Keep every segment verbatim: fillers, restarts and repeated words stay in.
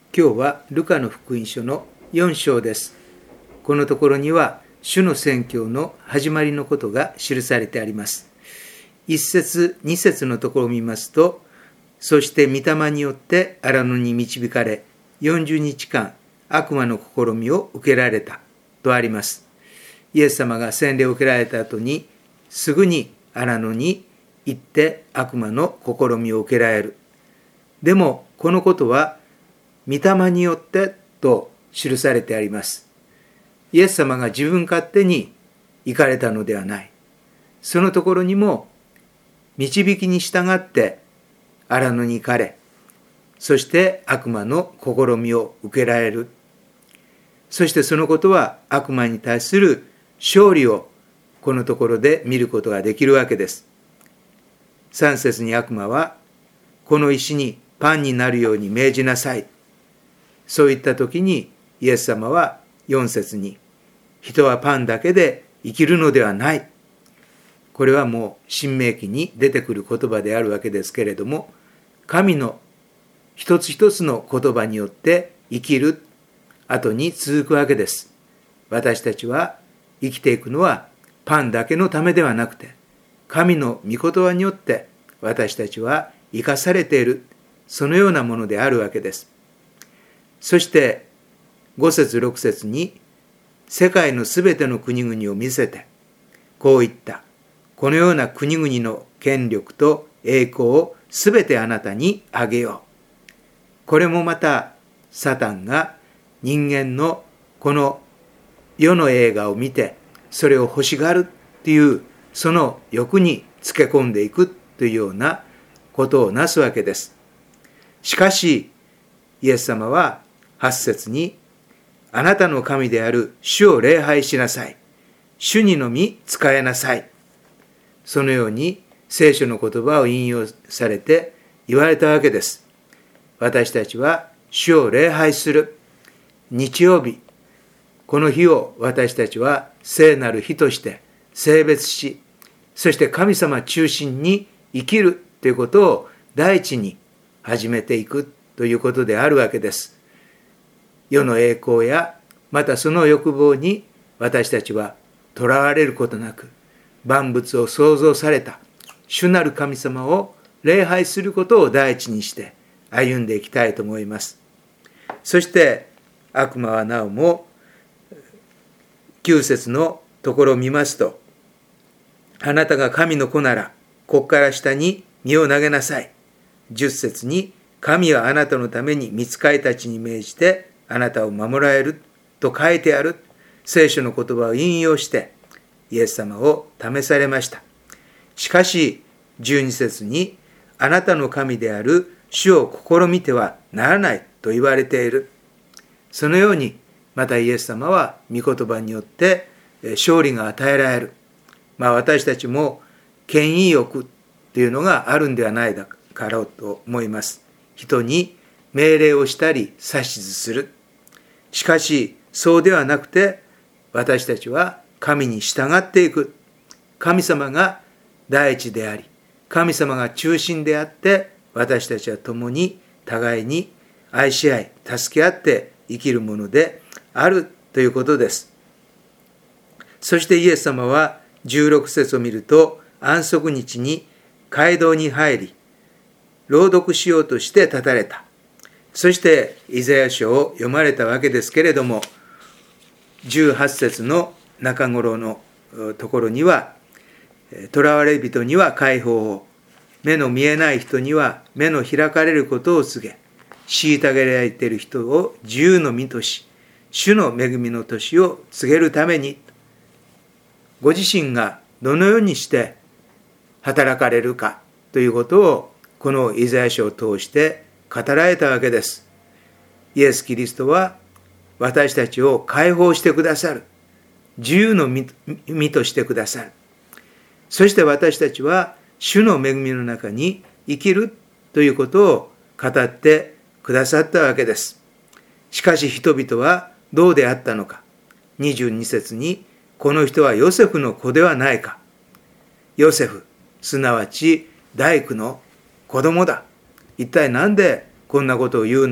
今日はルカの福音書のよん章です。このところには主の宣教の始まりのことが記されてあります。いっ節に節のところを見ますと、そして御霊によって荒野に導かれよんじゅうにちかん悪魔の試みを受けられたとあります。イエス様が洗礼を受けられた後にすぐに荒野に行って悪魔の試みを受けられる。でもこのことは御霊によってと記されてあります。イエス様が自分勝手に行かれたのではない。そのところにも導きに従って荒野に行かれ、そして悪魔の試みを受けられる。そしてそのことは悪魔に対する勝利をこのところで見ることができるわけです。さん節に悪魔は、この石にパンになるように命じなさい。そういった時にイエス様はよん節に、人はパンだけで生きるのではない。これはもう新明記に出てくる言葉であるわけですけれども、神の一つ一つの言葉によって生きる後に続くわけです。私たちは生きていくのはパンだけのためではなくて、神の御言葉によって私たちは生かされている、そのようなものであるわけです。そしてご節ろく節に、世界のすべての国々を見せてこう言った。このような国々の権力と栄光をすべてあなたにあげよう。これもまたサタンが人間のこの世の映画を見てそれを欲しがるっていうその欲につけ込んでいくというようなことをなすわけです。しかしイエス様ははち節に、あなたの神である主を礼拝しなさい。主にのみ仕えなさい。そのように聖書の言葉を引用されて言われたわけです。私たちは主を礼拝する。日曜日、この日を私たちは聖なる日として聖別し、そして神様中心に生きるということを第一に始めていくということであるわけです。世の栄光やまたその欲望に私たちはとらわれることなく、万物を創造された主なる神様を礼拝することを第一にして歩んでいきたいと思います。そして悪魔はなおもきゅう節のところを見ますと、あなたが神の子ならここから下に身を投げなさい。じゅっ節に、神はあなたのために御使いたちに命じてあなたを守られると書いてある聖書の言葉を引用してイエス様を試されました。しかしじゅうに節に、あなたの神である主を試みてはならないと言われている。そのようにまたイエス様は御言葉によって勝利が与えられる。まあ私たちも権威欲というのがあるんではないだろうと思います。人に命令をしたり指図する。しかしそうではなくて、私たちは神に従っていく。神様が第一であり、神様が中心であって、私たちは共に互いに愛し合い助け合って生きるものであるということです。そしてイエス様はじゅうろく節を見ると、安息日に街道に入り朗読しようとして立たれた。そしてイザヤ書を読まれたわけですけれども、じゅうはち節の中頃のところには、囚われ人には解放を、目の見えない人には目の開かれることを告げ、虐げられている人を自由の身とし、主の恵みの年を告げるために、ご自身がどのようにして働かれるかということをこのイザヤ書を通して語られたわけです。イエス・キリストは私たちを解放してくださる。自由の身としてくださる。そして私たちは主の恵みの中に生きるということを語ってくださったわけです。しかし人々はどうであったのか。にじゅうに節に、この人はヨセフの子ではないか。ヨセフ、すなわち大工の子供だ。一体何でこんなことを言うの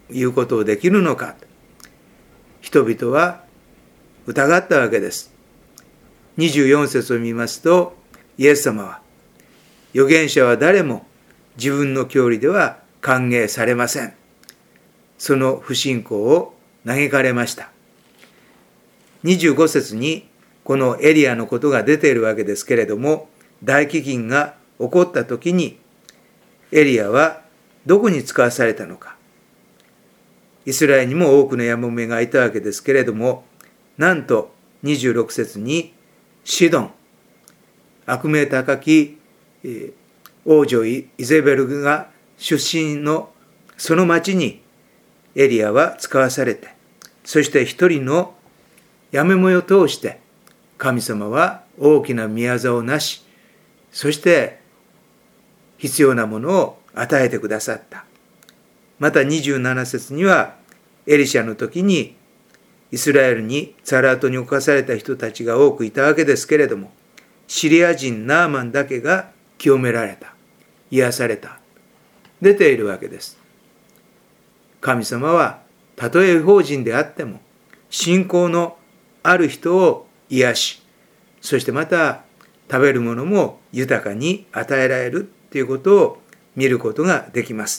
いうことをできるのか。人々は疑ったわけです。にじゅうよん節を見ますと、イエス様は、預言者は誰も自分の教理では歓迎されません。その不信仰を嘆かれました。にじゅうご節にこのエリアのことが出ているわけですけれども、大飢饉が起こった時にエリアはどこに使わされたのか。イスラエルにも多くのやもめがいたわけですけれども、なんとにじゅうろく節にシドン、悪名高き王女イゼベルが出身のその町にエリアは使わされて、そして一人のやめもを通して神様は大きな宮座をなし、そして必要なものを与えてくださった。またにじゅうなな節にはエリシャの時にイスラエルにザラートに侵された人たちが多くいたわけですけれども、シリア人ナーマンだけが清められた、癒された、出ているわけです。神様はたとえ異邦人であっても信仰のある人を癒し、そしてまた食べるものも豊かに与えられるということを見ることができます。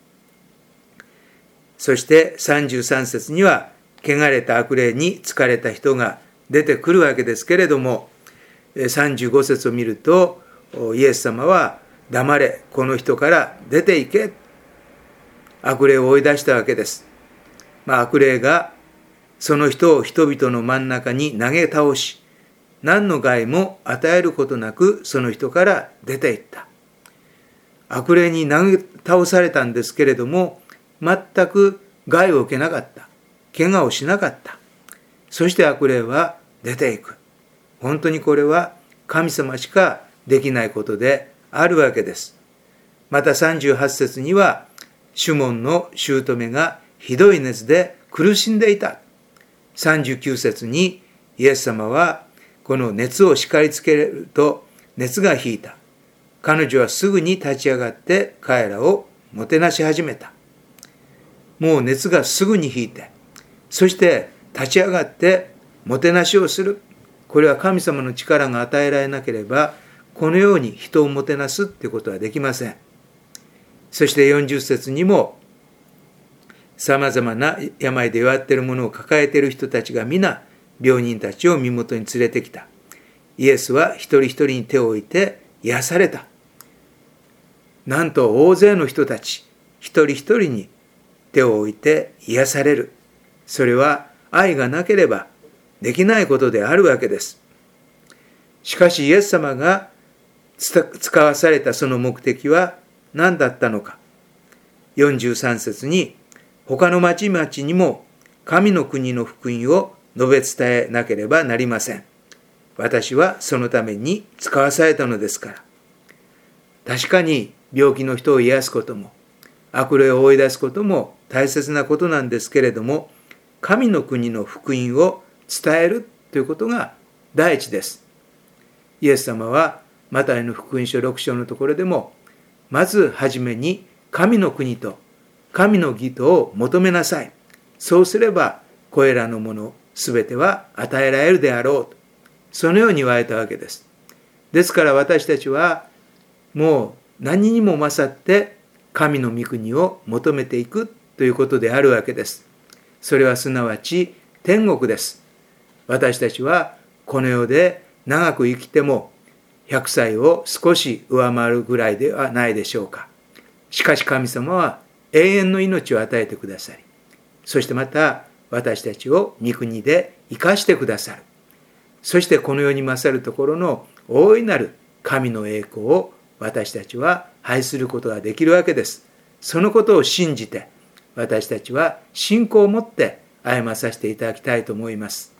そしてさんじゅうさん節には汚れた悪霊に疲れた人が出てくるわけですけれども、さんじゅうご節を見るとイエス様は黙れ、この人から出て行け、悪霊を追い出したわけです。まあ、悪霊がその人を人々の真ん中に投げ倒し、何の害も与えることなくその人から出て行った。悪霊に投げ倒されたんですけれども、全く害を受けなかった。怪我をしなかった。そして悪霊は出ていく。本当にこれは神様しかできないことであるわけです。またさんじゅうはち節には、シュモンの姑がひどい熱で苦しんでいた。さんじゅうきゅう節にイエス様はこの熱を叱りつけると熱が引いた。彼女はすぐに立ち上がって彼らをもてなし始めた。もう熱がすぐに引いて、そして立ち上がってもてなしをする。これは神様の力が与えられなければ、このように人をもてなすということはできません。そしてよんじゅう節にも、さまざまな病で弱っているものを抱えている人たちが皆、病人たちを身元に連れてきた。イエスは一人一人に手を置いて癒された。なんと大勢の人たち、一人一人に手を置いて癒される。それは愛がなければできないことであるわけです。しかしイエス様が使わされたその目的は何だったのか。よんじゅうさん節に、他の町々にも神の国の福音を述べ伝えなければなりません。私はそのために使わされたのですから。確かに病気の人を癒すことも、悪霊を追い出すことも大切なことなんですけれども、神の国の福音を伝えるということが第一です。イエス様はマタイの福音書ろく章のところでも、まずはじめに神の国と神の義とを求めなさい。そうすればこれらのものすべては与えられるであろうと、そのように言われたわけです。ですから私たちはもう何にも勝って神の御国を求めていくということであるわけです。それはすなわち天国です。私たちはこの世で長く生きてもひゃくさいを少し上回るぐらいではないでしょうか。しかし神様は永遠の命を与えてくださり、そしてまた私たちを御国で生かしてくださる。そしてこの世に勝るところの大いなる神の栄光を私たちは拝することができるわけです。そのことを信じて私たちは信仰を持って歩まさせていただきたいと思います。